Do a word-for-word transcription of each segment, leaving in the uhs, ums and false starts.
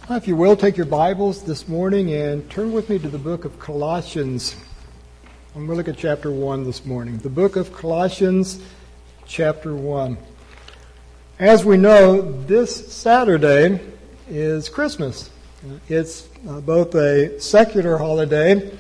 If you will, take your Bibles this morning and turn with me to the book of Colossians. I'm going to look at chapter one this morning. The book of Colossians, chapter one. As we know, this Saturday is Christmas. It's uh, both a secular holiday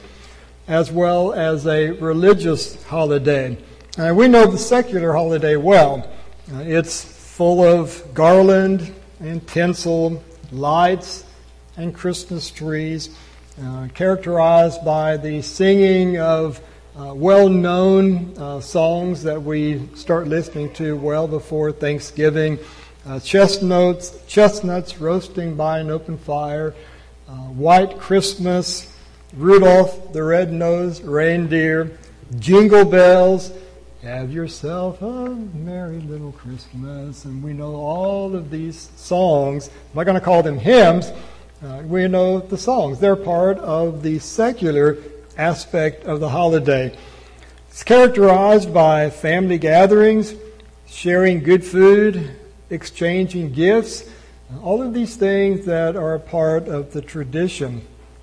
as well as a religious holiday. Uh, we know the secular holiday well. Uh, it's full of garland and tinsel, lights and Christmas trees, uh, characterized by the singing of uh, well-known uh, songs that we start listening to well before Thanksgiving, uh, chestnuts, chestnuts roasting by an open fire, uh, White Christmas, Rudolph the Red-Nosed Reindeer, Jingle Bells, have yourself a merry little Christmas. And we know all of these songs. I'm not going to call them hymns. Uh, we know the songs. They're part of the secular aspect of the holiday. It's characterized by family gatherings, sharing good food, exchanging gifts, all of these things that are a part of the tradition.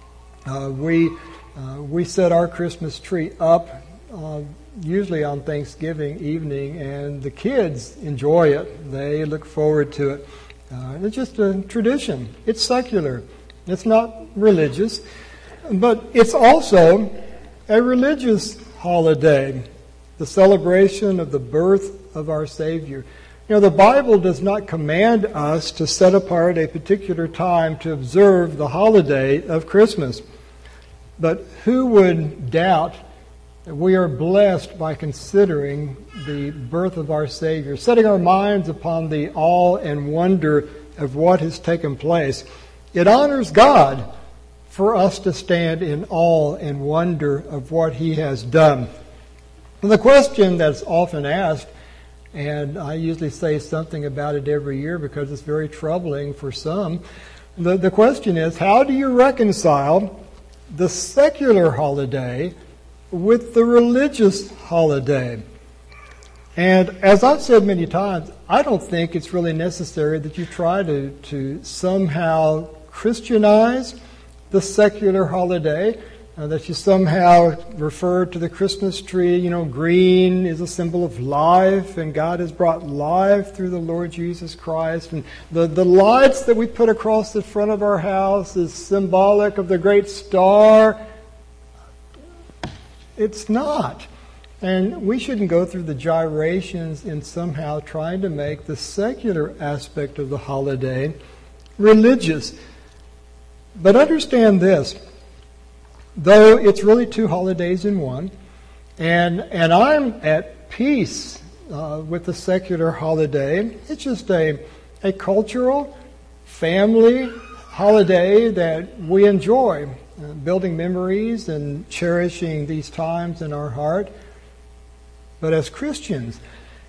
Uh, we uh, we set our Christmas tree up uh, usually on Thanksgiving evening, and the kids enjoy it. They look forward to it. Uh, it's just a tradition. It's secular. It's not religious, but it's also a religious holiday, the celebration of the birth of our Savior. You know, the Bible does not command us to set apart a particular time to observe the holiday of Christmas. But who would doubt that we are blessed by considering the birth of our Savior, setting our minds upon the awe and wonder of what has taken place? It honors God for us to stand in awe and wonder of what He has done. And the question that's often asked, and I usually say something about it every year because it's very troubling for some, the, the question is, how do you reconcile the secular holiday with the religious holiday? And as I've said many times, I don't think it's really necessary that you try to, to somehow Christianize the secular holiday, uh, that you somehow refer to the Christmas tree. You know, green is a symbol of life, and God has brought life through the Lord Jesus Christ. And the, the lights that we put across the front of our house is symbolic of the great star. It's not. And we shouldn't go through the gyrations in somehow trying to make the secular aspect of the holiday religious. But understand this, though it's really two holidays in one, and and I'm at peace uh, with the secular holiday. It's just a, a cultural, family holiday that we enjoy, uh, building memories and cherishing these times in our heart. But as Christians,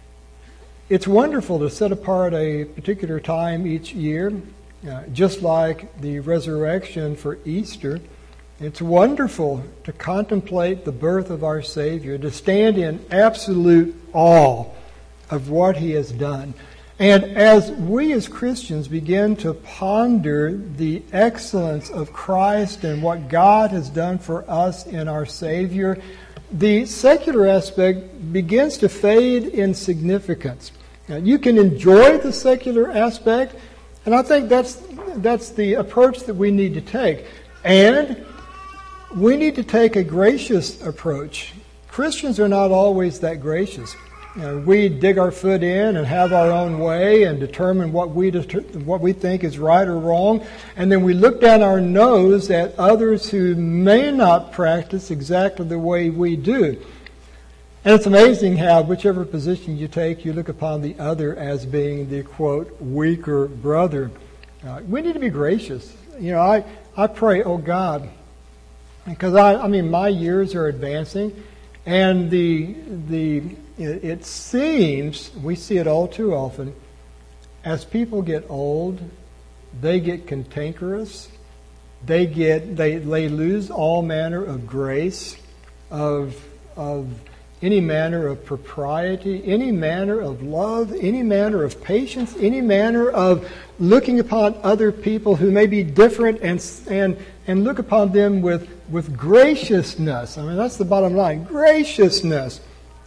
it's wonderful to set apart a particular time each year, uh, just like the resurrection for Easter. It's wonderful to contemplate the birth of our Savior, to stand in absolute awe of what He has done. And as we as Christians begin to ponder the excellence of Christ and what God has done for us in our Savior, the secular aspect begins to fade in significance. Now, you can enjoy the secular aspect, and I think that's that's the approach that we need to take. And we need to take a gracious approach. Christians are not always that gracious. You know, we dig our foot in and have our own way and determine what we deter- what we think is right or wrong, and then we look down our nose at others who may not practice exactly the way we do. And it's amazing how whichever position you take, you look upon the other as being the, quote, weaker brother. Uh, we need to be gracious. You know, I, I pray, oh God, because I, I mean, my years are advancing, and the the it, it seems, we see it all too often, as people get old, they get cantankerous, they get they they lose all manner of grace, of of any manner of propriety, any manner of love, any manner of patience, any manner of looking upon other people who may be different and and and look upon them with, with graciousness. I mean, that's the bottom line, graciousness.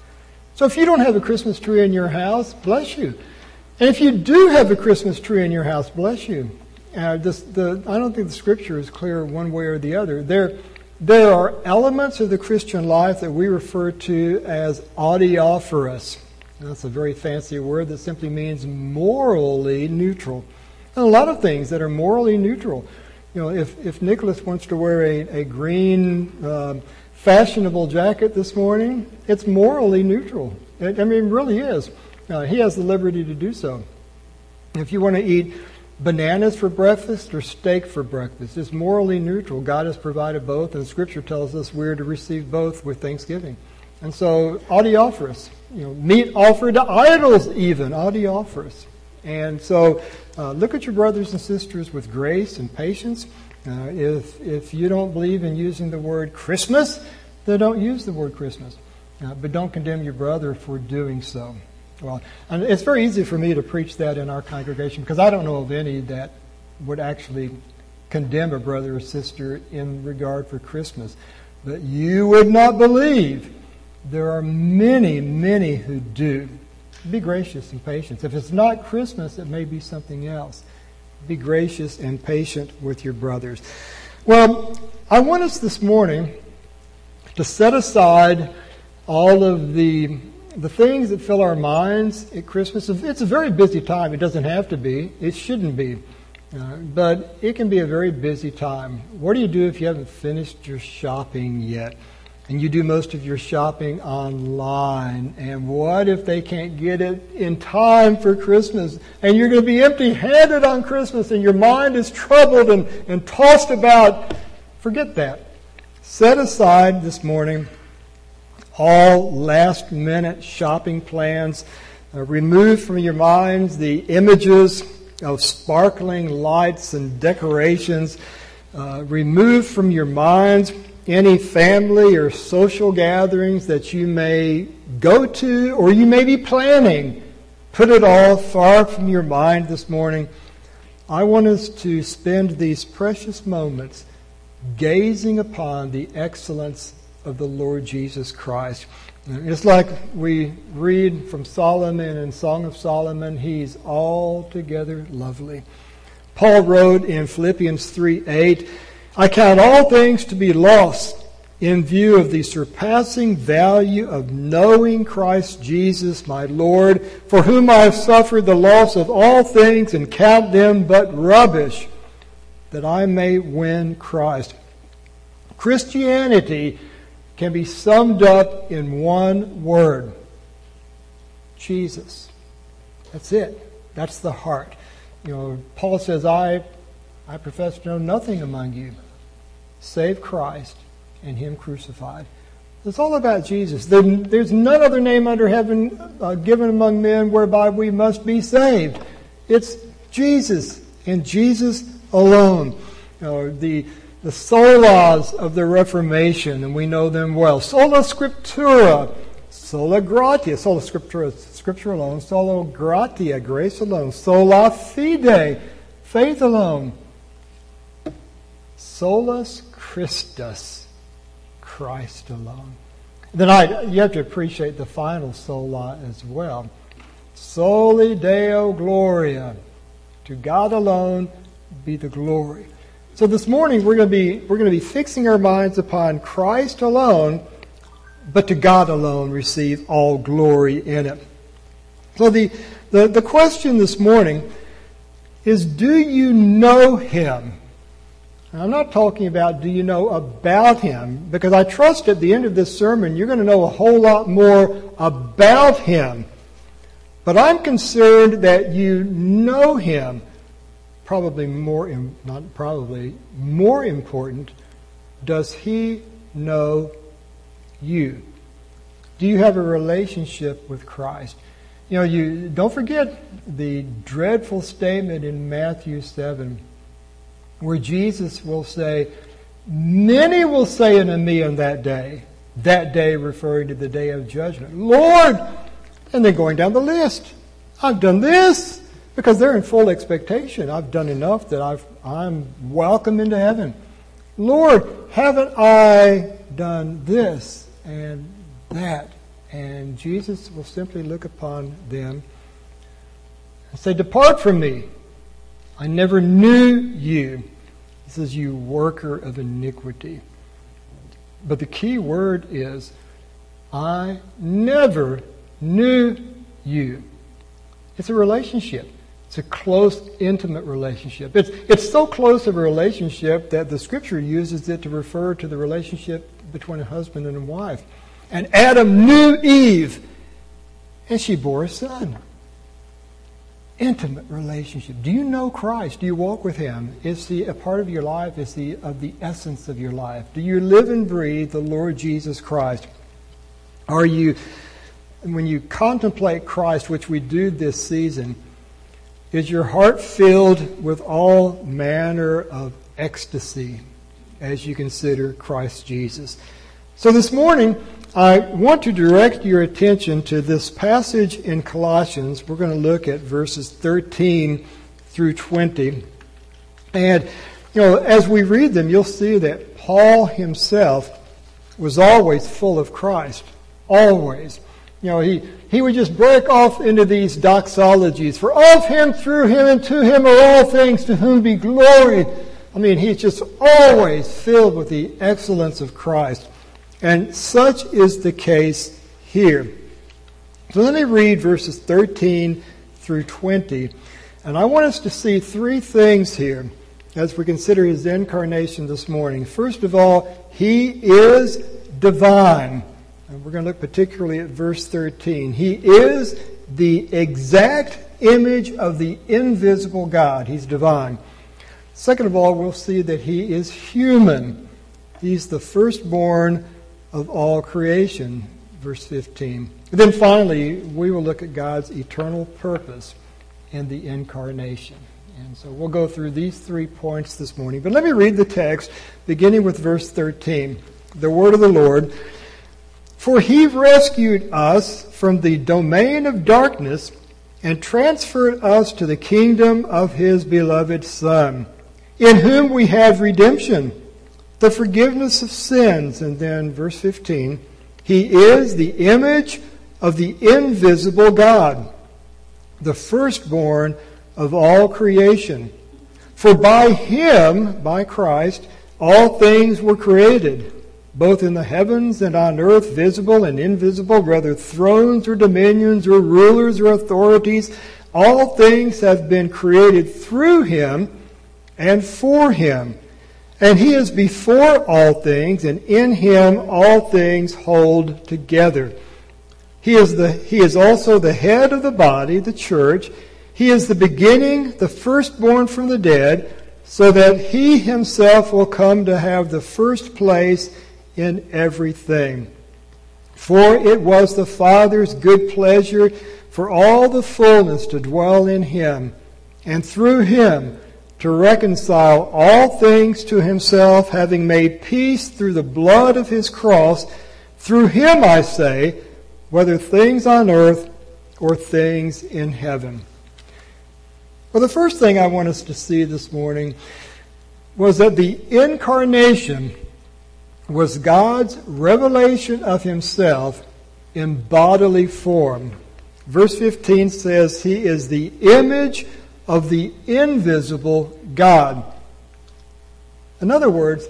So if you don't have a Christmas tree in your house, bless you. And if you do have a Christmas tree in your house, bless you. Uh, this, the, I don't think the Scripture is clear one way or the other. There, there are elements of the Christian life that we refer to as adiaphorous. That's a very fancy word that simply means morally neutral. And a lot of things that are morally neutral. You know, if, if Nicholas wants to wear a, a green uh, fashionable jacket this morning, it's morally neutral. It, I mean, it really is. Uh, he has the liberty to do so. If you want to eat bananas for breakfast or steak for breakfast, it's morally neutral. God has provided both, and Scripture tells us we're to receive both with thanksgiving. And so, adiaphorous, you know, meat offered to idols even, adiaphorous. And so, uh, look at your brothers and sisters with grace and patience. Uh, if if you don't believe in using the word Christmas, then don't use the word Christmas. Uh, but don't condemn your brother for doing so. Well, and it's very easy for me to preach that in our congregation because I don't know of any that would actually condemn a brother or sister in regard for Christmas. But you would not believe there are many, many who do. Be gracious and patient. If it's not Christmas, it may be something else. Be gracious and patient with your brothers. Well, I want us this morning to set aside all of the the things that fill our minds at Christmas. It's a very busy time. It doesn't have to be. It shouldn't be. Uh, but it can be a very busy time. What do you do if you haven't finished your shopping yet? And you do most of your shopping online. And what if they can't get it in time for Christmas? And you're going to be empty-handed on Christmas and your mind is troubled and, and tossed about. Forget that. Set aside this morning all last-minute shopping plans. Uh, remove from your minds the images of sparkling lights and decorations. Uh, remove from your minds any family or social gatherings that you may go to or you may be planning. Put it all far from your mind this morning. I want us to spend these precious moments gazing upon the excellence of the Lord Jesus Christ. It's like we read from Solomon in Song of Solomon, he's altogether lovely. Paul wrote in Philippians three eight, I count all things to be lost in view of the surpassing value of knowing Christ Jesus my Lord, for whom I have suffered the loss of all things and count them but rubbish, that I may win Christ. Christianity can be summed up in one word. Jesus. That's it. That's the heart. You know, Paul says, I, I profess to know nothing among you save Christ and Him crucified. It's all about Jesus. There, there's none other name under heaven uh, given among men whereby we must be saved. It's Jesus and Jesus alone. You know, the The solas of the Reformation, and we know them well. Sola Scriptura, sola gratia, sola Scriptura, Scripture alone, sola gratia, grace alone, sola fide, faith alone, solus Christus, Christ alone. Then I, you have to appreciate the final sola as well. Soli Deo Gloria, to God alone be the glory. So this morning we're going to be we're going to be fixing our minds upon Christ alone, but to God alone receive all glory in it. So the, the, the question this morning is, do you know Him? Now, I'm not talking about do you know about Him, because I trust at the end of this sermon you're going to know a whole lot more about Him. But I'm concerned that you know Him. Probably more, not probably, more important, does He know you? Do you have a relationship with Christ? You know, you don't forget the dreadful statement in Matthew seven, where Jesus will say, many will say unto me on that day, That day referring to the day of judgment. Lord! And then going down the list. I've done this because they're in full expectation. I've done enough that I've, I'm welcome into heaven. Lord, haven't I done this and that? And Jesus will simply look upon them and say, depart from me. I never knew you. He says, you worker of iniquity. But the key word is, I never knew you. It's a relationship. It's a close, intimate relationship. It's, it's so close of a relationship that the Scripture uses it to refer to the relationship between a husband and a wife. And Adam knew Eve, and she bore a son. Intimate relationship. Do you know Christ? Do you walk with Him? Is He a part of your life? Is He of the essence of your life? Do you live and breathe the Lord Jesus Christ? Are you, when you contemplate Christ, which we do this season, is your heart filled with all manner of ecstasy as you consider Christ Jesus? So this morning, I want to direct your attention to this passage in Colossians. We're going to look at verses thirteen through twenty. And, you know, as we read them, you'll see that Paul himself was always full of Christ. Always. You know, he, he would just break off into these doxologies. For of Him, through Him, and to Him are all things, to whom be glory. I mean, he's just always filled with the excellence of Christ. And such is the case here. So let me read verses thirteen through twenty. And I want us to see three things here as we consider His incarnation this morning. First of all, He is divine. And we're going to look particularly at verse thirteen. He is the exact image of the invisible God. He's divine. Second of all, we'll see that He is human. He's the firstborn of all creation, verse fifteen. And then finally, we will look at God's eternal purpose in the incarnation. And so we'll go through these three points this morning. But let me read the text, beginning with verse thirteen. The word of the Lord. For He rescued us from the domain of darkness and transferred us to the kingdom of His beloved Son, in whom we have redemption, the forgiveness of sins. And then verse fifteen, He is the image of the invisible God, the firstborn of all creation. For by Him, by Christ, all things were created, both in the heavens and on earth, visible and invisible, whether thrones or dominions or rulers or authorities. All things have been created through Him and for Him. And He is before all things, and in Him all things hold together. He is the, He is also the head of the body, the church. He is the beginning, the firstborn from the dead, so that He Himself will come to have the first place in everything. For it was the Father's good pleasure for all the fullness to dwell in Him, and through Him to reconcile all things to Himself, having made peace through the blood of His cross. Through Him, I say, whether things on earth or things in heaven. Well, the first thing I want us to see this morning was that the incarnation was God's revelation of Himself in bodily form. Verse fifteen says, He is the image of the invisible God. In other words,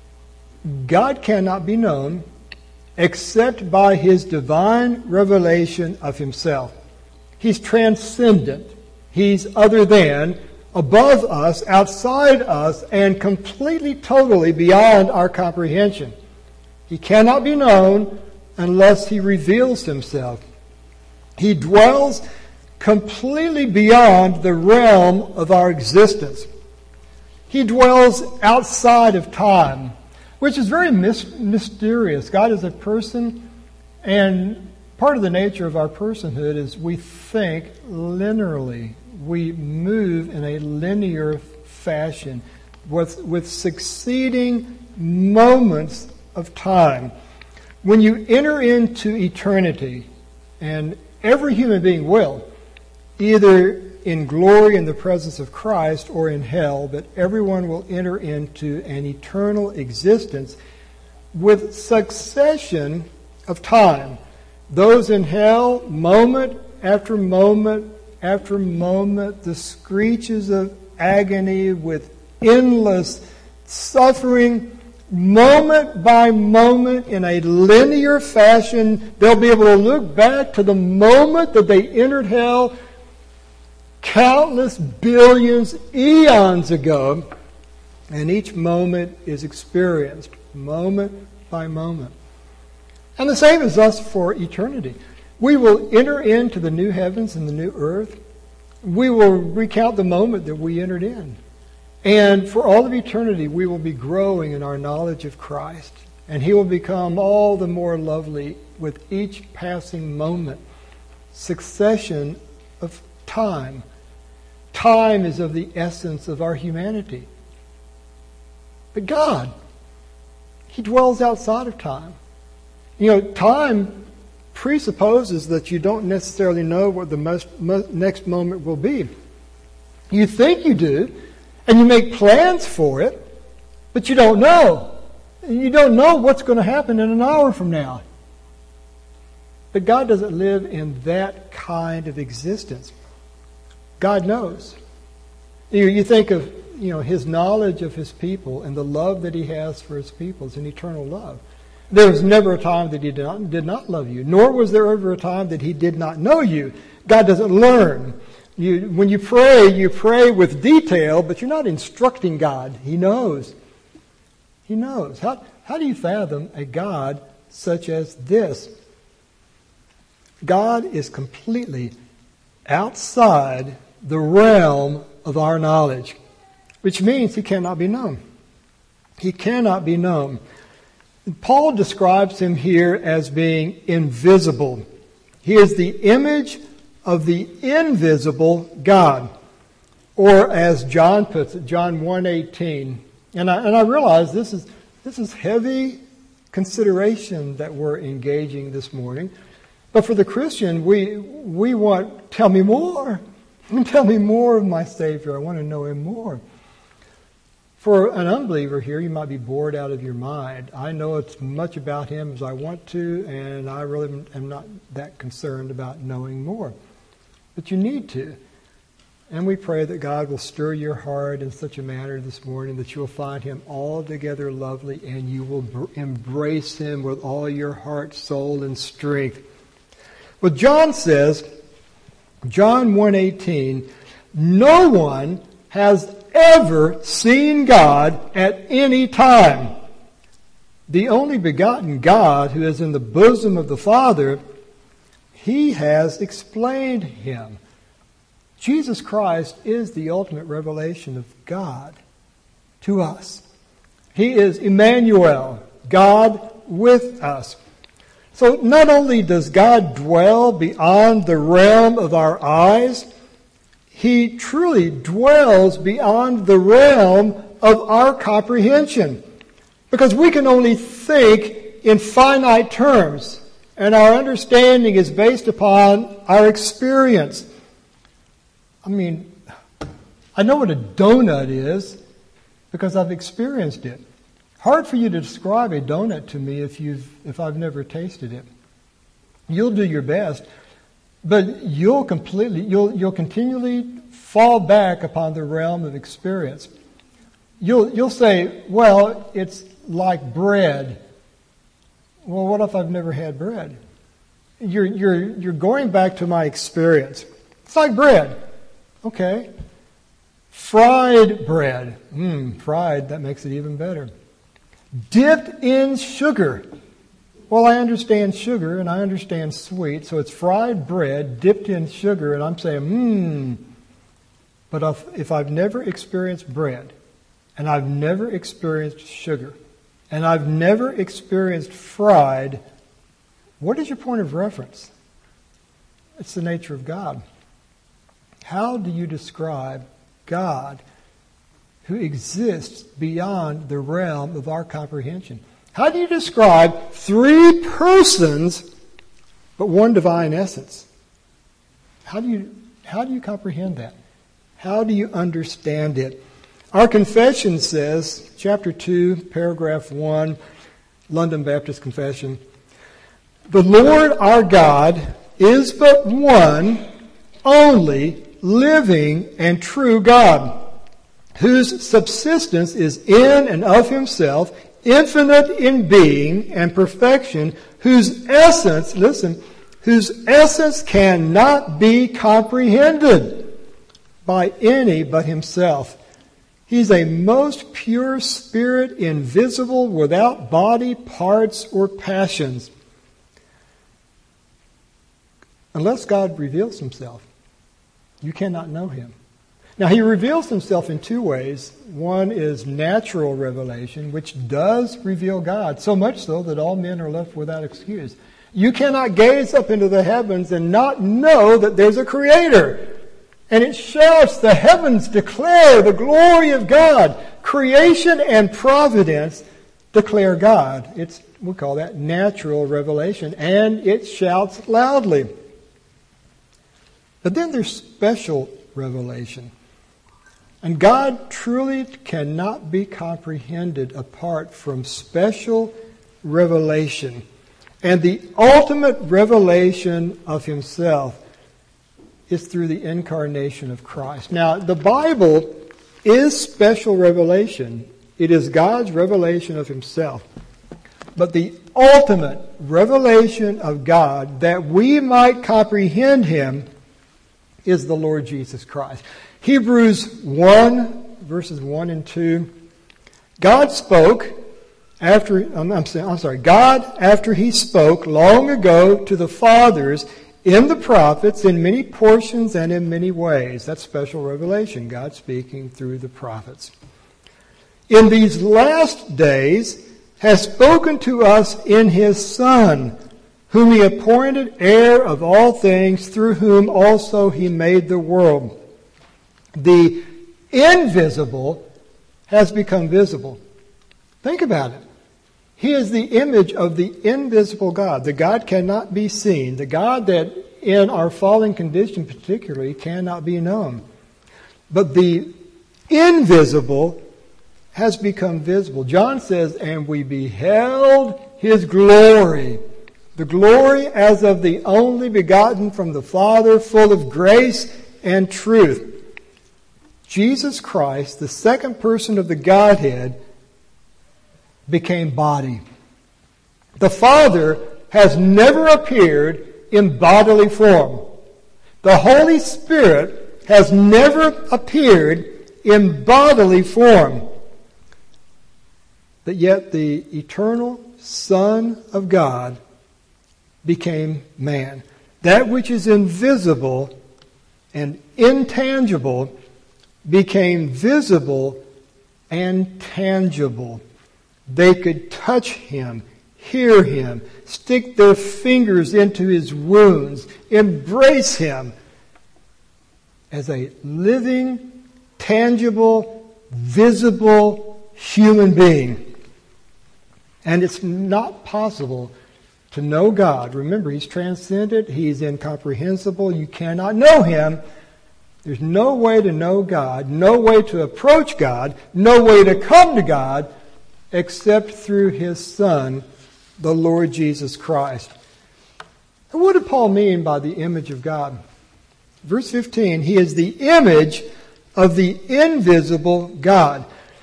God cannot be known except by His divine revelation of Himself. He's transcendent. He's other than, above us, outside us, and completely, totally beyond our comprehension. He cannot be known unless He reveals Himself. He dwells completely beyond the realm of our existence. He dwells outside of time, which is very mis- mysterious. God is a person, and part of the nature of our personhood is we think linearly. We move in a linear fashion with, with succeeding moments of time. When you enter into eternity, and every human being will, either in glory in the presence of Christ or in hell, but everyone will enter into an eternal existence with succession of time. Those in hell, moment after moment after moment, the screeches of agony with endless suffering, moment by moment, in a linear fashion. They'll be able to look back to the moment that they entered hell countless billions, eons ago, and each moment is experienced moment by moment. And the same is us for eternity. We will enter into the new heavens and the new earth. We will recount the moment that we entered in. And for all of eternity, we will be growing in our knowledge of Christ. And He will become all the more lovely with each passing moment. Succession of time. Time is of the essence of our humanity. But God, He dwells outside of time. You know, time presupposes that you don't necessarily know what the most, most, next moment will be. You think you do, and you make plans for it, but you don't know. You don't know what's going to happen in an hour from now. But God doesn't live in that kind of existence. God knows. You, you think of, you know, His knowledge of His people and the love that He has for His people is an eternal love. There was never a time that He did not, did not love you, nor was there ever a time that He did not know you. God doesn't learn. You, when you pray, you pray with detail, but you're not instructing God. He knows. He knows. How, how do you fathom a God such as this? God is completely outside the realm of our knowledge, which means He cannot be known. He cannot be known. Paul describes Him here as being invisible. He is the image of the invisible God. Or as John puts it, John one eighteen. And I, and I realize this is, this is heavy consideration that we're engaging this morning. But for the Christian, we, we want, tell me more. Tell me more of my Savior. I want to know Him more. For an unbeliever here, you might be bored out of your mind. I know as much about Him as I want to, and I really am not that concerned about knowing more. But you need to. And we pray that God will stir your heart in such a manner this morning that you will find Him altogether lovely and you will br- embrace Him with all your heart, soul, and strength. Well, John says, John one eighteen, no one has ever seen God at any time. The only begotten God who is in the bosom of the Father, He has explained Him. Jesus Christ is the ultimate revelation of God to us. He is Emmanuel, God with us. So not only does God dwell beyond the realm of our eyes, He truly dwells beyond the realm of our comprehension. Because we can only think in finite terms, and our understanding is based upon our experience. I mean, I know what a donut is because I've experienced it. Hard for you to describe a donut to me if you've if I've never tasted it. You'll do your best, but you'll completely you'll you'll continually fall back upon the realm of experience. You'll you'll say, well, it's like bread. Well, what if I've never had bread? You're you're you're going back to my experience. It's like bread. Okay. Fried bread. Mmm, fried, that makes it even better. Dipped in sugar. Well, I understand sugar and I understand sweet, so it's fried bread dipped in sugar, and I'm saying, mmm. But if, if I've never experienced bread, and I've never experienced sugar, and I've never experienced fried, what is your point of reference? It's the nature of God. How do you describe God who exists beyond the realm of our comprehension? How do you describe three persons but one divine essence? How do you, how do you comprehend that? How do you understand it? Our confession says, chapter two, paragraph one, London Baptist Confession, the Lord our God is but one, only, living and true God, whose subsistence is in and of himself, infinite in being and perfection, whose essence, listen, whose essence cannot be comprehended by any but himself. He's a most pure spirit, invisible, without body, parts, or passions. Unless God reveals himself, you cannot know him. Now, he reveals himself in two ways. One is natural revelation, which does reveal God, so much so that all men are left without excuse. You cannot gaze up into the heavens and not know that there's a creator. And it shouts, the heavens declare the glory of God. Creation and providence declare God. It's, we call that natural revelation. And it shouts loudly. But then there's special revelation. And God truly cannot be comprehended apart from special revelation. And the ultimate revelation of himself is through the incarnation of Christ. Now, the Bible is special revelation. It is God's revelation of himself. But the ultimate revelation of God, that we might comprehend him, is the Lord Jesus Christ. Hebrews one, verses one and two. God spoke after, I'm, I'm, saying, I'm sorry, God, after he spoke long ago to the fathers in the prophets, in many portions and in many ways. That's special revelation, God speaking through the prophets. In these last days has spoken to us in his Son, whom he appointed heir of all things, through whom also he made the world. The invisible has become visible. Think about it. He is the image of the invisible God. The God cannot be seen. The God that in our fallen condition particularly cannot be known. But the invisible has become visible. John says, and we beheld his glory. The glory as of the only begotten from the Father, full of grace and truth. Jesus Christ, the second person of the Godhead, became body. The Father has never appeared in bodily form. The Holy Spirit has never appeared in bodily form. But yet the eternal Son of God became man. That which is invisible and intangible became visible and tangible. They could touch him, hear him, stick their fingers into his wounds, embrace him as a living, tangible, visible human being. And it's not possible to know God. Remember, he's transcendent, he's incomprehensible, you cannot know him. There's no way to know God, no way to approach God, no way to come to God except through his Son, the Lord Jesus Christ. And what did Paul mean by the image of God? Verse fifteen, he is the image of the invisible God.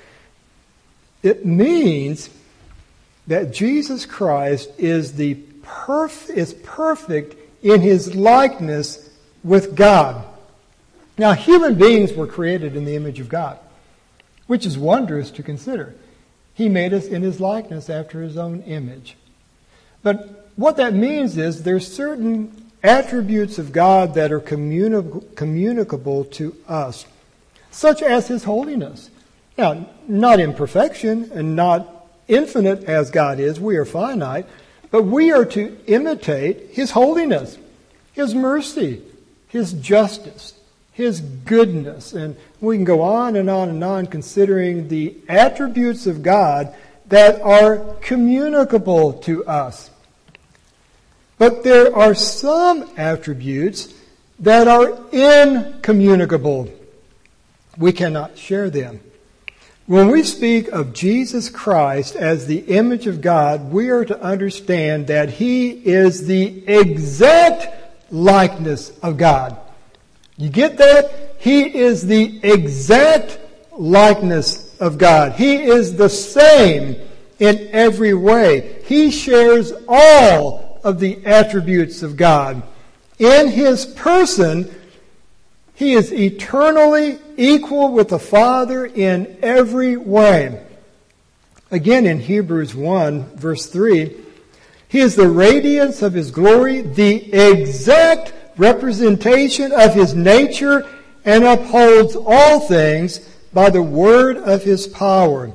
It means that Jesus Christ is the perf- is perfect in his likeness with God. Now, human beings were created in the image of God, which is wondrous to consider. He made us in his likeness after his own image. But what that means is there's certain attributes of God that are communi- communicable to us, such as his holiness. Now, not in perfection and not infinite as God is. We are finite. But we are to imitate his holiness, his mercy, his justice, his goodness. And we can go on and on and on considering the attributes of God that are communicable to us. But there are some attributes that are incommunicable. We cannot share them. When we speak of Jesus Christ as the image of God, we are to understand that He is the exact likeness of God. You get that? He is the exact likeness of God. He is the same in every way. He shares all of the attributes of God. In His person, He is eternally equal with the Father in every way. Again, in Hebrews one, verse three, He is the radiance of His glory, the exact representation of His nature, and upholds all things by the word of His power.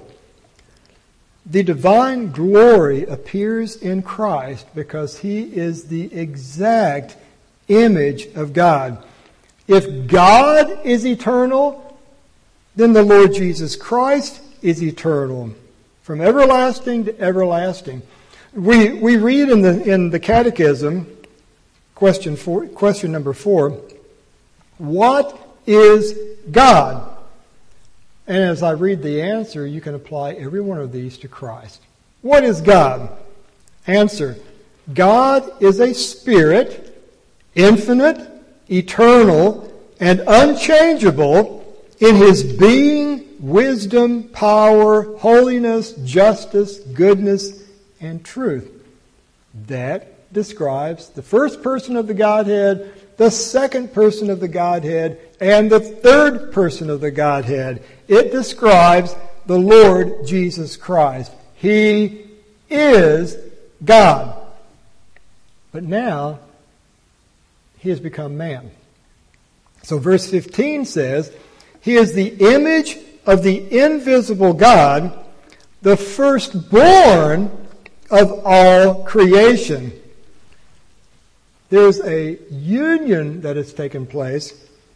The divine glory appears in Christ because He is the exact image of God. If God is eternal, then the Lord Jesus Christ is eternal, from everlasting to everlasting. We we read in the in the Catechism, question four, question number four, what is God? And as I read the answer, you can apply every one of these to Christ. What is God? Answer: God is a spirit, infinite, eternal, and unchangeable in His being, wisdom, power, holiness, justice, goodness, and truth. That describes the first person of the Godhead, the second person of the Godhead, and the third person of the Godhead. It describes the Lord Jesus Christ. He is God. But now, He has become man. So verse fifteen says, He is the image of the invisible God, the firstborn of all creation. There's a union that has taken place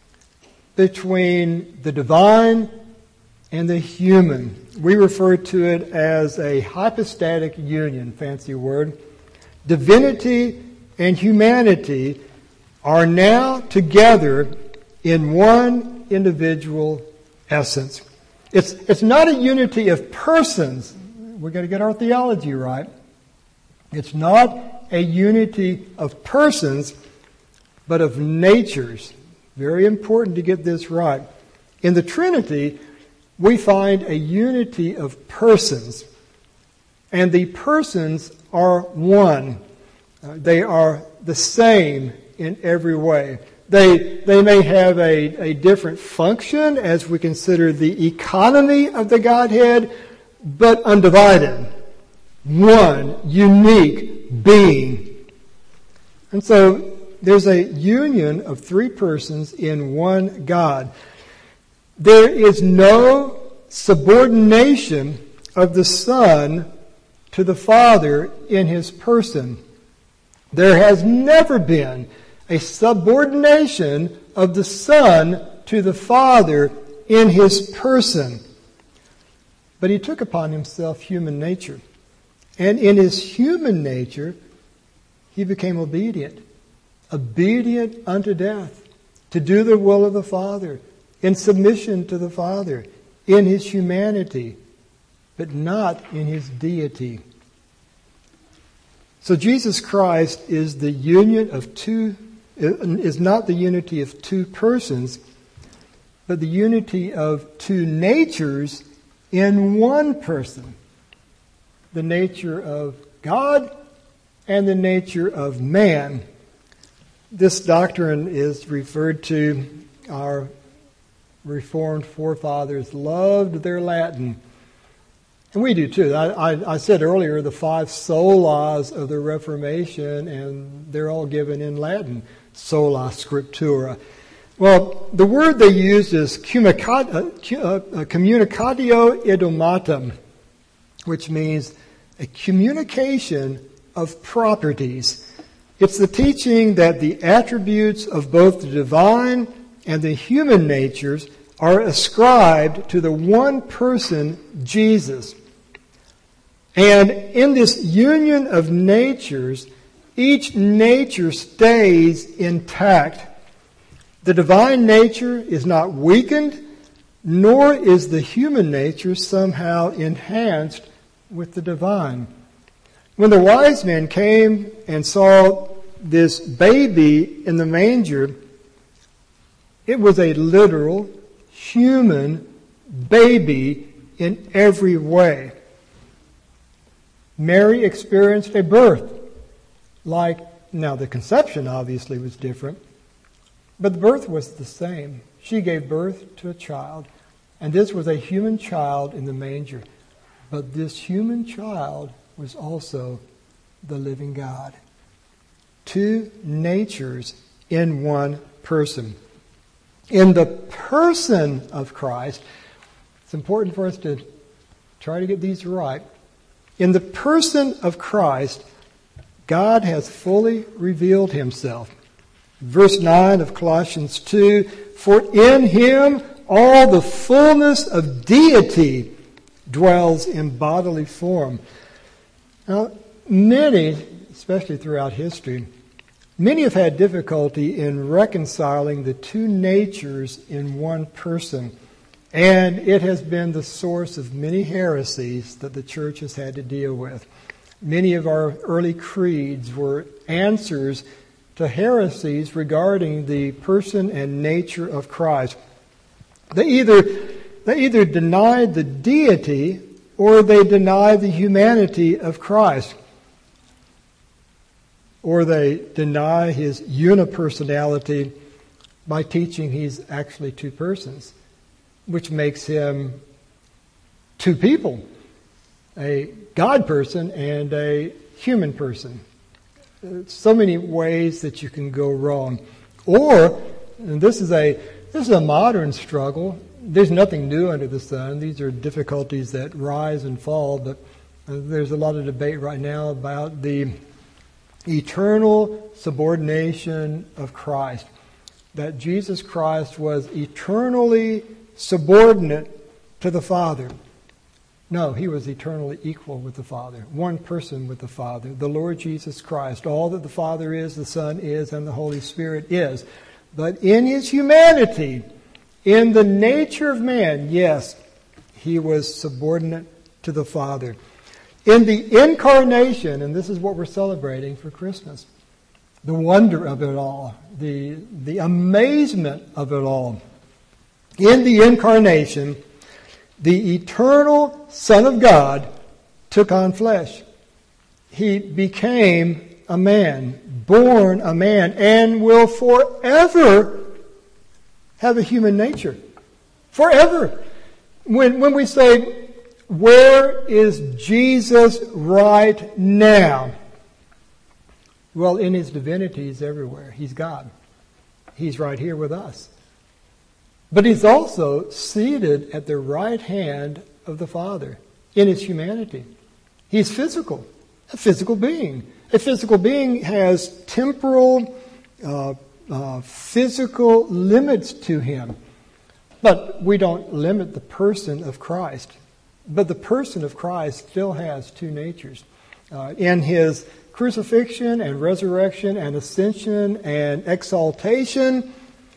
between the divine and the human. We refer to it as a hypostatic union, fancy word. Divinity and humanity are now together in one individual essence. It's, it's not a unity of persons. We've got to get our theology right. It's not a unity of persons, but of natures. Very important to get this right. In the Trinity, we find a unity of persons. And the persons are one. Uh, they are the same in every way. They, they may have a, a different function as we consider the economy of the Godhead, but undivided. One unique being. And so there's a union of three persons in one God. There is no subordination of the Son to the Father in His person. There has never been a subordination of the Son to the Father in His person. But He took upon Himself human nature. And in His human nature, He became obedient. Obedient unto death. To do the will of the Father. In submission to the Father. In His humanity. But not in His deity. So Jesus Christ is the union of two, is not the unity of two persons, but the unity of two natures in one person. The nature of God and the nature of man. This doctrine is referred to, our Reformed forefathers loved their Latin. And we do too. I, I, I said earlier the five solas of the Reformation, and they're all given in Latin. Sola Scriptura. Well, the word they used is communicatio idiomatum, which means a communication of properties. It's the teaching that the attributes of both the divine and the human natures are ascribed to the one person, Jesus. And in this union of natures, each nature stays intact. The divine nature is not weakened, nor is the human nature somehow enhanced with the divine. When the wise men came and saw this baby in the manger, it was a literal human baby in every way. Mary experienced a birth, like, now the conception obviously was different, but the birth was the same. She gave birth to a child, and this was a human child in the manger. But this human child was also the living God. Two natures in one person. In the person of Christ, it's important for us to try to get these right. In the person of Christ, God has fully revealed himself. Verse nine of Colossians two, for in him all the fullness of deity dwells in bodily form. Now, many, especially throughout history, many have had difficulty in reconciling the two natures in one person. And it has been the source of many heresies that the church has had to deal with. Many of our early creeds were answers to heresies regarding the person and nature of Christ. They either, they either denied the deity or they denied the humanity of Christ. Or they deny his unipersonality by teaching he's actually two persons, which makes him two people, a God person and a human person. So many ways that you can go wrong. Or, and this is a this is a modern struggle. There's nothing new under the sun. These are difficulties that rise and fall, but there's a lot of debate right now about the eternal subordination of Christ. That Jesus Christ was eternally subordinate to the Father. No, he was eternally equal with the Father. One person with the Father, the Lord Jesus Christ. All that the Father is, the Son is, and the Holy Spirit is. But in his humanity, in the nature of man, yes, he was subordinate to the Father. In the incarnation, and this is what we're celebrating for Christmas, the wonder of it all, the, the amazement of it all. In the incarnation, the eternal Son of God took on flesh. He became a man, born a man, and will forever have a human nature. Forever. When, when we say, where is Jesus right now? Well, in his divinity, he's everywhere. He's God. He's right here with us. But he's also seated at the right hand of the Father in his humanity. He's physical, a physical being. A physical being has temporal, uh, uh, physical limits to him. But we don't limit the person of Christ. But the person of Christ still has two natures. Uh, in his crucifixion and resurrection and ascension and exaltation,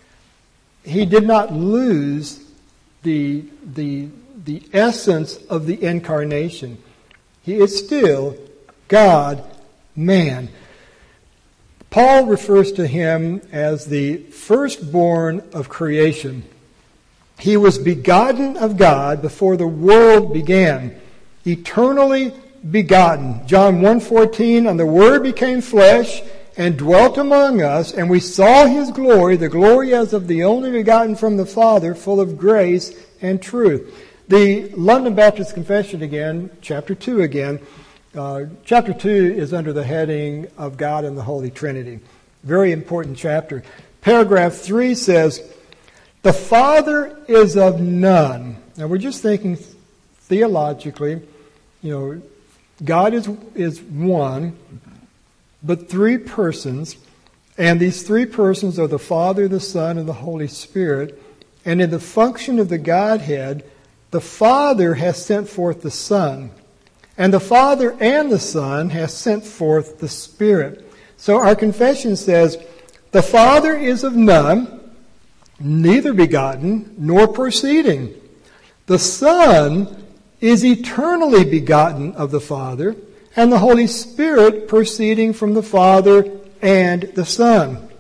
he did not lose the, the, the essence of the incarnation. He is still God, man. Paul refers to him as the firstborn of creation. He was begotten of God before the world began, eternally begotten. John one fourteen, and the Word became flesh and dwelt among us, and we saw his glory, the glory as of the only begotten from the Father, full of grace and truth. The London Baptist Confession again, chapter two again, uh, chapter two is under the heading of God and the Holy Trinity. Very important chapter. Paragraph three says, the Father is of none. Now we're just thinking theologically, you know, God is is one, but three persons, and these three persons are the Father, the Son, and the Holy Spirit. And in the function of the Godhead, the Father has sent forth the Son. And the Father and the Son have sent forth the Spirit. So our confession says, the Father is of none, neither begotten nor proceeding. The Son is eternally begotten of the Father, and the Holy Spirit proceeding from the Father and the Son.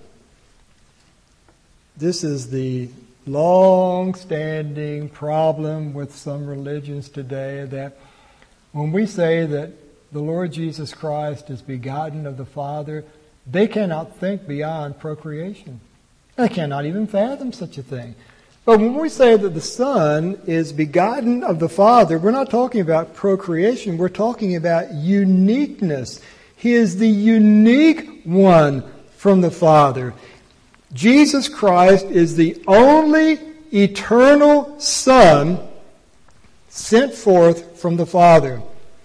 This is the long-standing problem with some religions today, that when we say that the Lord Jesus Christ is begotten of the Father, they cannot think beyond procreation. They cannot even fathom such a thing. But when we say that the Son is begotten of the Father, we're not talking about procreation. We're talking about uniqueness. He is the unique one from the Father. Jesus Christ is the only eternal Son sent forth from the Father.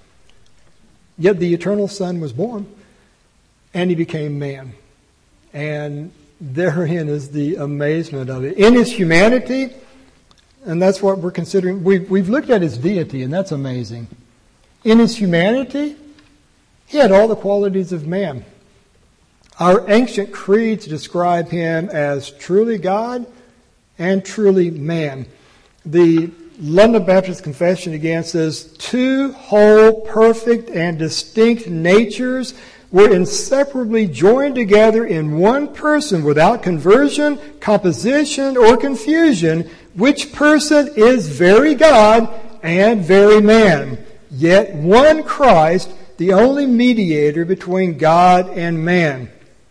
Yet the eternal Son was born, and he became man. And therein is the amazement of it. In his humanity, and that's what we're considering, we've, we've looked at his deity, and that's amazing. In his humanity, he had all the qualities of man. Our ancient creeds describe him as truly God and truly man. The London Baptist Confession again says, two whole, perfect, and distinct natures were inseparably joined together in one person without conversion, composition, or confusion, which person is very God and very man, yet one Christ, the only mediator between God and man.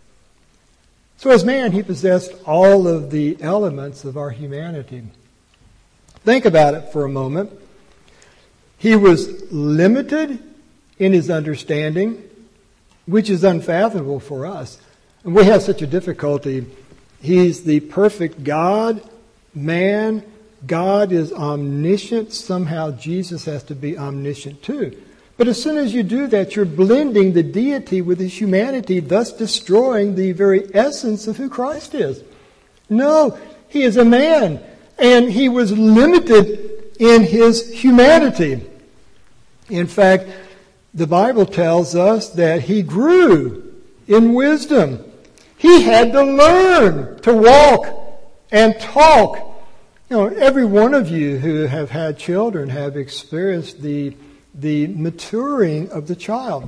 So as man, he possessed all of the elements of our humanity. Think about it for a moment. He was limited in his understanding, which is unfathomable for us. And we have such a difficulty. He's the perfect God, man. God is omniscient. Somehow Jesus has to be omniscient too. But as soon as you do that, you're blending the deity with his humanity, thus destroying the very essence of who Christ is. No, he is a man, and he was limited in his humanity. In fact, the Bible tells us that he grew in wisdom. He had to learn to walk and talk. You know, every one of you who have had children have experienced the the maturing of the child.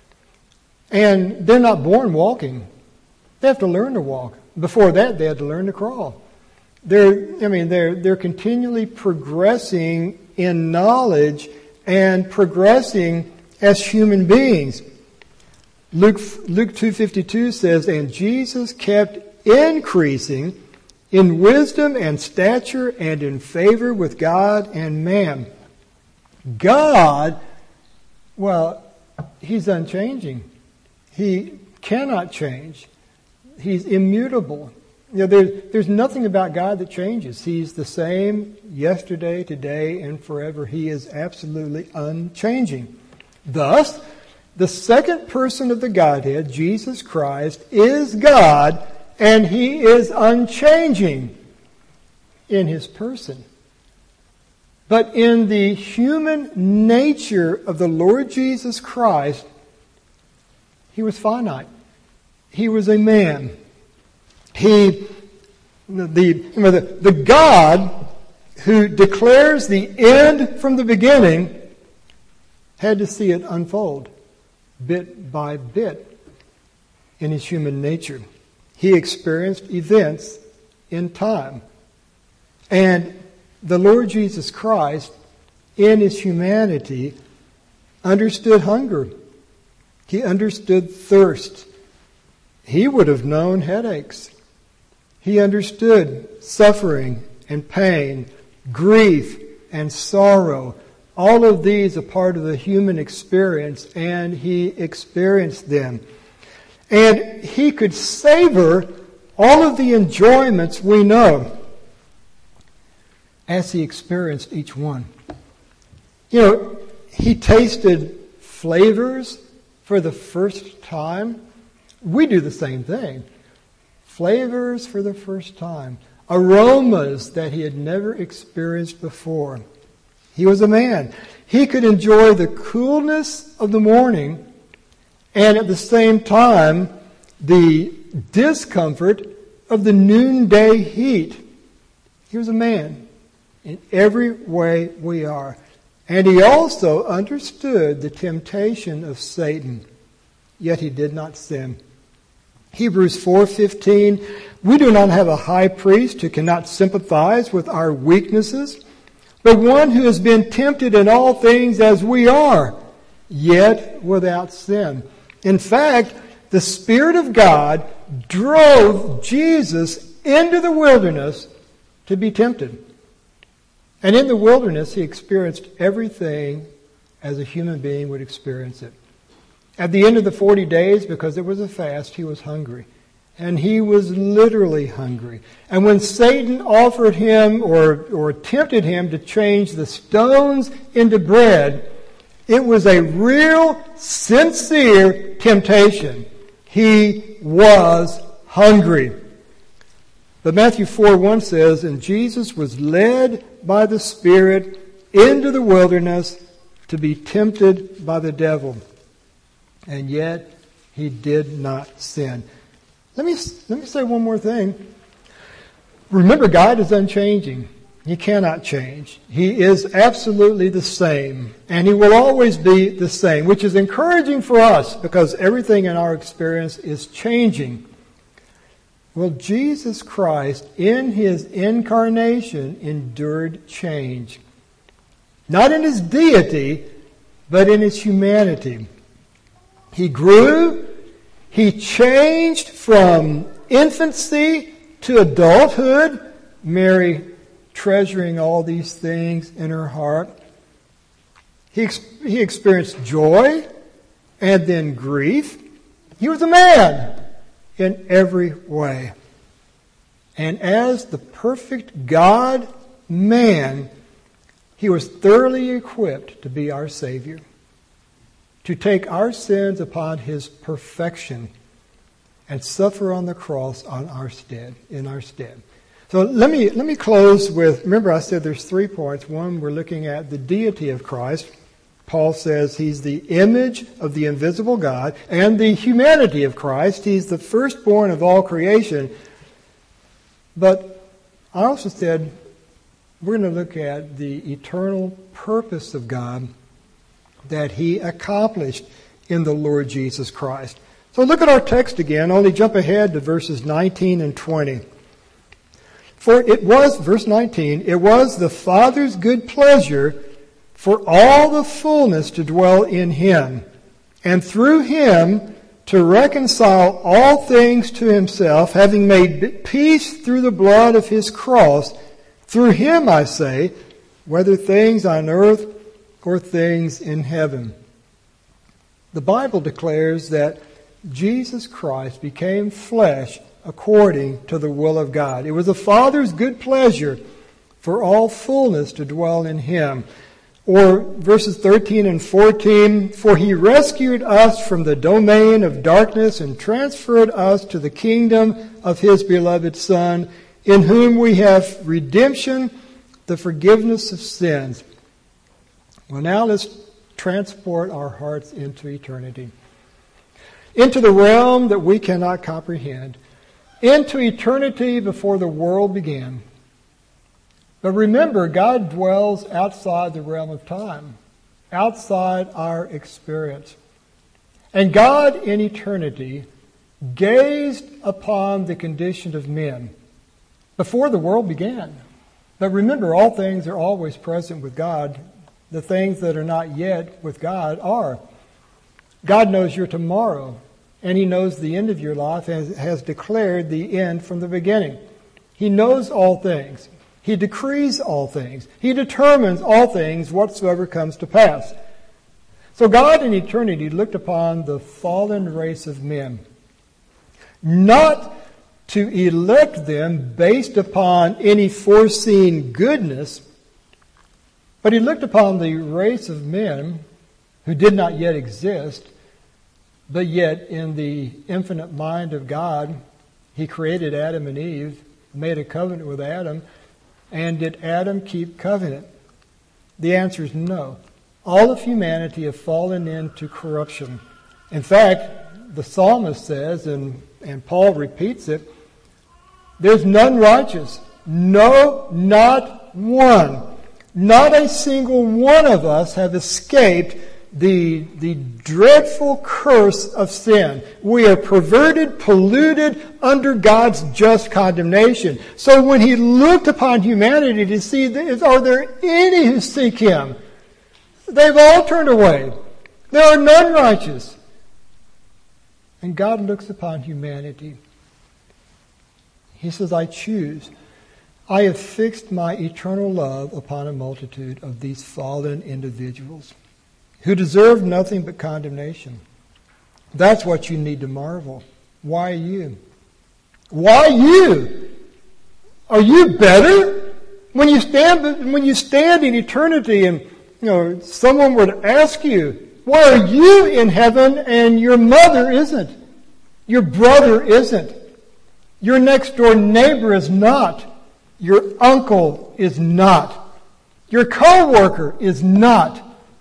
And they're not born walking. They have to learn to walk. Before that, they had to learn to crawl. They're, I mean, they're, they're continually progressing in knowledge and progressing as human beings. Luke, Luke two fifty-two says, and Jesus kept increasing in wisdom and stature and in favor with God and man. God, well, he's unchanging. He cannot change. He's immutable. You know, there's, there's nothing about God that changes. He's the same yesterday, today, and forever. He is absolutely unchanging. Thus, the second person of the Godhead, Jesus Christ, is God, and he is unchanging in his person. But in the human nature of the Lord Jesus Christ, he was finite. He was a man. He, the, you know, the, the God who declares the end from the beginning had to see it unfold bit by bit in his human nature. He experienced events in time. And the Lord Jesus Christ, in his humanity, understood hunger. He understood thirst. He would have known headaches. He understood suffering and pain, grief and sorrow. All of these are part of the human experience, and he experienced them. And he could savor all of the enjoyments we know as he experienced each one. You know, he tasted flavors for the first time. We do the same thing. Flavors for the first time. Aromas that he had never experienced before. He was a man. He could enjoy the coolness of the morning and at the same time the discomfort of the noonday heat. He was a man in every way we are. And he also understood the temptation of Satan, yet he did not sin. Hebrews four fifteen, we do not have a high priest who cannot sympathize with our weaknesses, but one who has been tempted in all things as we are, yet without sin. In fact, the Spirit of God drove Jesus into the wilderness to be tempted. And in the wilderness, he experienced everything as a human being would experience it. At the end of the forty days, because it was a fast, he was hungry. And he was literally hungry. And when Satan offered him or, or tempted him to change the stones into bread, it was a real, sincere temptation. He was hungry. But Matthew four one says, and Jesus was led by the Spirit into the wilderness to be tempted by the devil. And yet he did not sin. Let me, let me say one more thing. Remember, God is unchanging. He cannot change. He is absolutely the same. And he will always be the same, which is encouraging for us because everything in our experience is changing. Well, Jesus Christ, in his incarnation, endured change. Not in his deity, but in his humanity. He grew, he changed from infancy to adulthood, Mary treasuring all these things in her heart. He, ex- he experienced joy and then grief. He was a man in every way. And as the perfect God-man, he was thoroughly equipped to be our Savior, to take our sins upon his perfection and suffer on the cross on our stead, in our stead. So let me let me close with, remember I said there's three points. One, we're looking at the deity of Christ. Paul says he's the image of the invisible God, and the humanity of Christ. He's the firstborn of all creation. But I also said we're going to look at the eternal purpose of God that he accomplished in the Lord Jesus Christ. So look at our text again, only jump ahead to verses nineteen and twenty. For it was, verse nineteen, it was the Father's good pleasure for all the fullness to dwell in him, and through him to reconcile all things to himself, having made peace through the blood of his cross. Through him, I say, whether things on earth or things in heaven. The Bible declares that Jesus Christ became flesh according to the will of God. It was the Father's good pleasure for all fullness to dwell in him. Or verses thirteen and fourteen, for he rescued us from the domain of darkness and transferred us to the kingdom of his beloved Son, in whom we have redemption, the forgiveness of sins. Well, now let's transport our hearts into eternity, into the realm that we cannot comprehend, into eternity before the world began. But remember, God dwells outside the realm of time, outside our experience. And God in eternity gazed upon the condition of men before the world began. But remember, all things are always present with God. The things that are not yet with God are. God knows your tomorrow, and he knows the end of your life and has declared the end from the beginning. He knows all things. He decrees all things. He determines all things whatsoever comes to pass. So God in eternity looked upon the fallen race of men, not to elect them based upon any foreseen goodness, but he looked upon the race of men who did not yet exist, but yet in the infinite mind of God, he created Adam and Eve, made a covenant with Adam. And did Adam keep covenant? The answer is no. All of humanity have fallen into corruption. In fact, the psalmist says, and, and Paul repeats it, there's none righteous. No, not one. Not a single one of us have escaped the, the dreadful curse of sin. We are perverted, polluted, under God's just condemnation. So when he looked upon humanity to see, are there any who seek him? They've all turned away. There are none righteous. And God looks upon humanity. He says, I choose. I have fixed my eternal love upon a multitude of these fallen individuals who deserve nothing but condemnation. That's what you need to marvel. Why you? Why you? Are you better? When you stand, when you stand in eternity and you know, someone were to ask you, why are you in heaven and your mother isn't? Your brother isn't. Your next door neighbor is not. Your uncle is not. Your co-worker is not.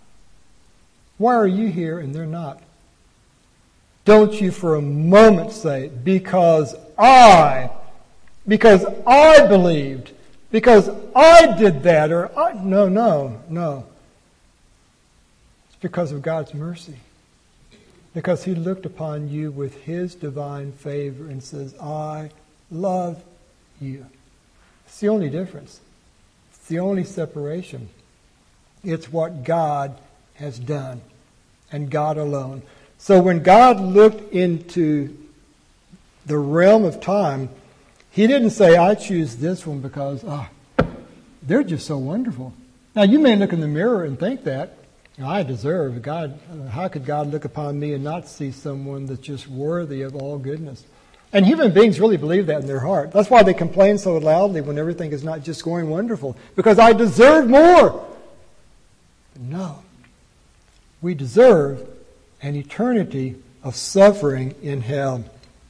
Why are you here and they're not? Don't you for a moment say, because I, because I believed, because I did that, or I, no, no, no. Because of God's mercy. Because he looked upon you with his divine favor and says, I love you. It's the only difference. It's the only separation. It's what God has done. And God alone. So when God looked into the realm of time, he didn't say, I choose this one because oh, they're just so wonderful. Now you may look in the mirror and think that. I deserve God. How could God look upon me and not see someone that's just worthy of all goodness? And human beings really believe that in their heart. That's why they complain so loudly when everything is not just going wonderful. Because I deserve more. No. We deserve an eternity of suffering in hell.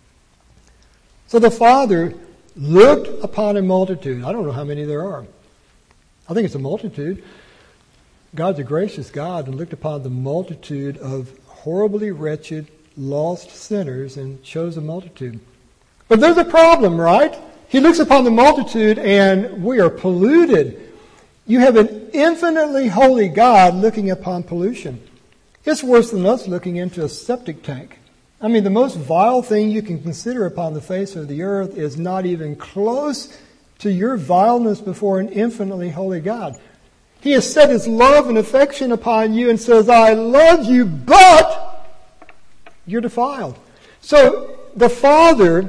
So the Father looked upon a multitude. I don't know how many there are. I think it's a multitude. God's a gracious God and looked upon the multitude of horribly wretched, lost sinners and chose a multitude. But there's a problem, right? He looks upon the multitude and we are polluted. You have an infinitely holy God looking upon pollution. It's worse than us looking into a septic tank. I mean, the most vile thing you can consider upon the face of the earth is not even close to your vileness before an infinitely holy God. He has set his love and affection upon you and says, I love you, but you're defiled. So the Father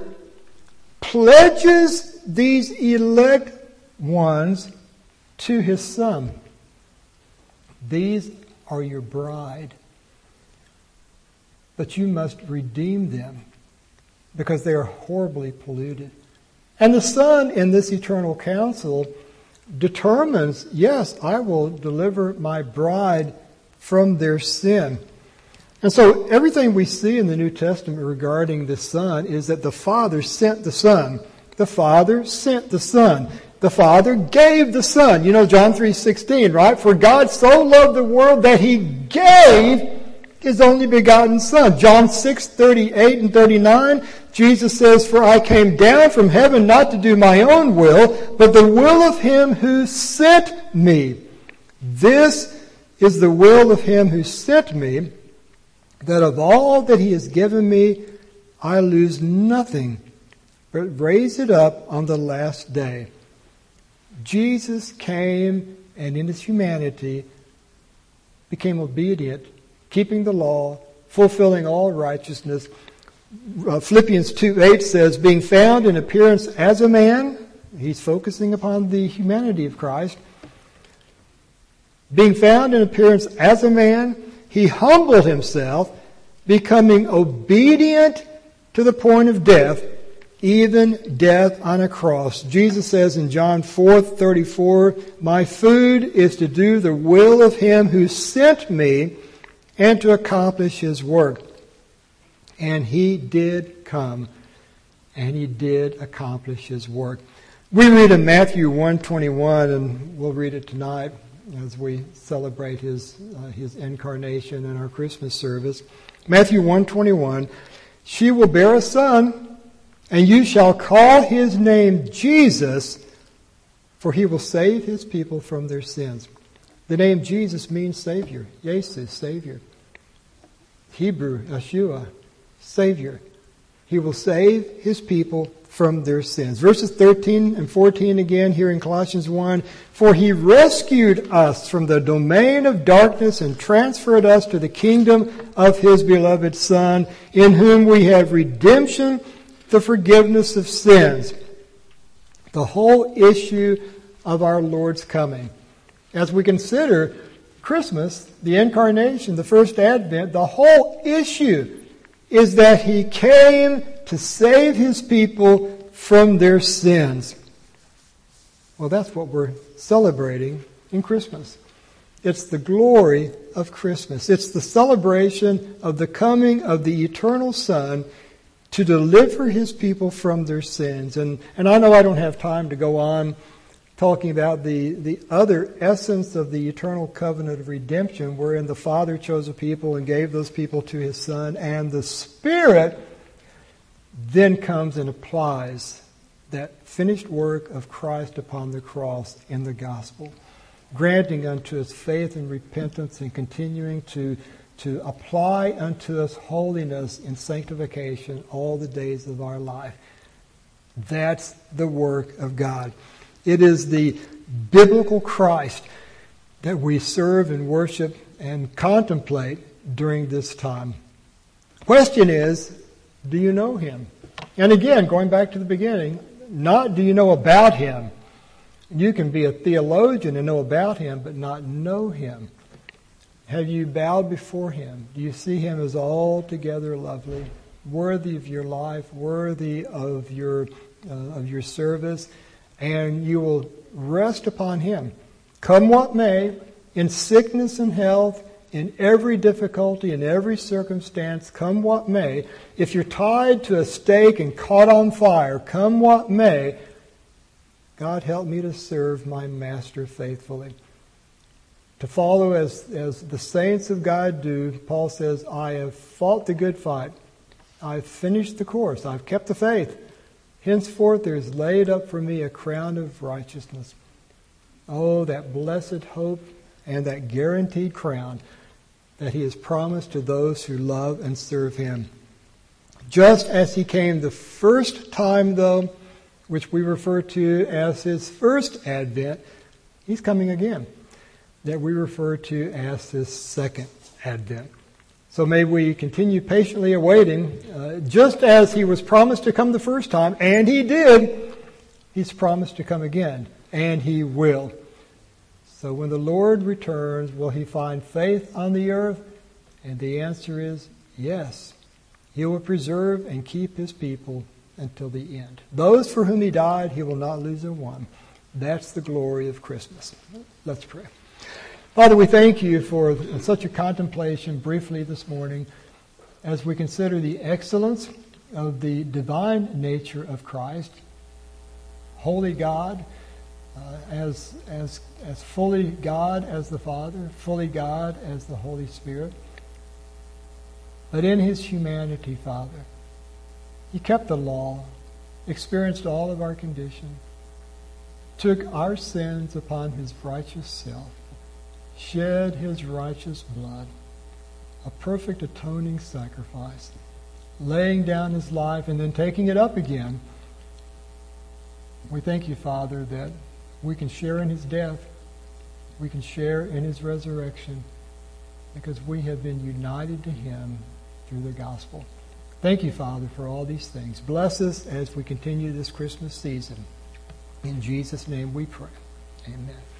pledges these elect ones to his Son. These are your bride. But you must redeem them because they are horribly polluted. And the Son in this eternal counsel determines, yes, I will deliver my bride from their sin. And so everything we see in the New Testament regarding the Son is that the Father sent the Son. The Father sent the Son. The Father gave the Son. You know John three sixteen, right? For God so loved the world that he gave his only begotten Son. John six thirty-eight and thirty-nine, Jesus says, for I came down from heaven not to do my own will, but the will of him who sent me. This is the will of him who sent me, that of all that he has given me, I lose nothing, but raise it up on the last day. Jesus came and in his humanity became obedient, keeping the law, fulfilling all righteousness. Uh, Philippians two eight says, being found in appearance as a man, he's focusing upon the humanity of Christ. Being found in appearance as a man, he humbled himself, becoming obedient to the point of death, even death on a cross. Jesus says in John four thirty-four, my food is to do the will of him who sent me and to accomplish his work. And he did come, and he did accomplish his work. We read in Matthew one twenty-one, and we'll read it tonight. as we celebrate his uh, his incarnation in our Christmas service. Matthew one twenty-one, she will bear a son, and you shall call his name Jesus, for he will save his people from their sins. The name Jesus means Savior. Jesus, Savior. Hebrew, Yeshua, Savior. He will save his people from their sins. Verses thirteen and fourteen again here in Colossians one. For he rescued us from the domain of darkness and transferred us to the kingdom of his beloved Son, in whom we have redemption, the forgiveness of sins. The whole issue of our Lord's coming. As we consider Christmas, the incarnation, the first advent, the whole issue is that he came to save his people from their sins. Well, that's what we're celebrating in Christmas. It's the glory of Christmas. It's the celebration of the coming of the eternal Son to deliver his people from their sins. And, and I know I don't have time to go on talking about the, the other essence of the eternal covenant of redemption, wherein the Father chose a people and gave those people to his Son, and the Spirit then comes and applies that finished work of Christ upon the cross in the gospel, granting unto us faith and repentance and continuing to, to apply unto us holiness and sanctification all the days of our life. That's the work of God. It is the biblical Christ that we serve and worship and contemplate during this time. Question is, do you know him? And again, going back to the beginning, not do you know about him. You can be a theologian and know about him, but not know him. Have you bowed before him? Do you see him as altogether lovely, worthy of your life, worthy of your uh, of your service? And you will rest upon him. Come what may, in sickness and health, in every difficulty, in every circumstance, come what may. If you're tied to a stake and caught on fire, come what may, God help me to serve my Master faithfully. To follow as, as the saints of God do, Paul says, I have fought the good fight. I've finished the course. I've kept the faith. Henceforth there is laid up for me a crown of righteousness. Oh, that blessed hope and that guaranteed crown that he has promised to those who love and serve him. Just as he came the first time, though, which we refer to as his first advent, he's coming again, that we refer to as his second advent. So may we continue patiently awaiting, uh, just as he was promised to come the first time, and he did, he's promised to come again, and he will. So when the Lord returns, will he find faith on the earth? And the answer is yes. He will preserve and keep his people until the end. Those for whom he died, he will not lose a one. That's the glory of Christmas. Let's pray. Father, we thank you for such a contemplation briefly this morning as we consider the excellence of the divine nature of Christ, holy God, uh, as, as, as fully God as the Father, fully God as the Holy Spirit. But in his humanity, Father, he kept the law, experienced all of our condition, took our sins upon his righteous self, shed his righteous blood, a perfect atoning sacrifice, laying down his life and then taking it up again. We thank you, Father, that we can share in his death, we can share in his resurrection, because we have been united to him through the gospel. Thank you, Father, for all these things. Bless us as we continue this Christmas season. In Jesus' name we pray. Amen.